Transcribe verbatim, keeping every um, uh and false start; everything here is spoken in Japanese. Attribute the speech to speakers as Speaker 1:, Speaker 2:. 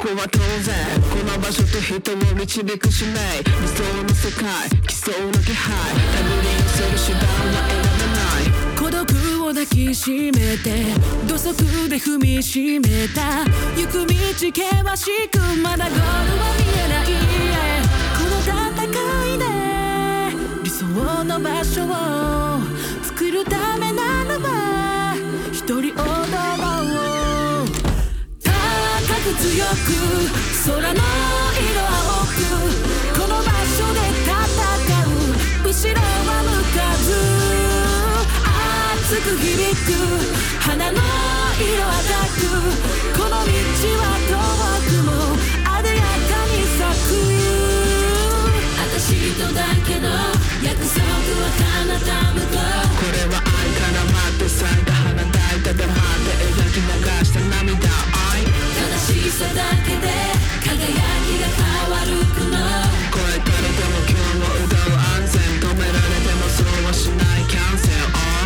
Speaker 1: こは当然この場所と人を導く使命理想の世界来そうな気配手繰り寄せる手段は選べない
Speaker 2: 孤独を抱きしめて土足で踏みしめた行く道険しくまだゴールは見えない、yeah、この戦いで理想の場所を作るためならば一人踊ろう高く強く空の色青くこの場所で戦う後ろは向かず熱く響く花の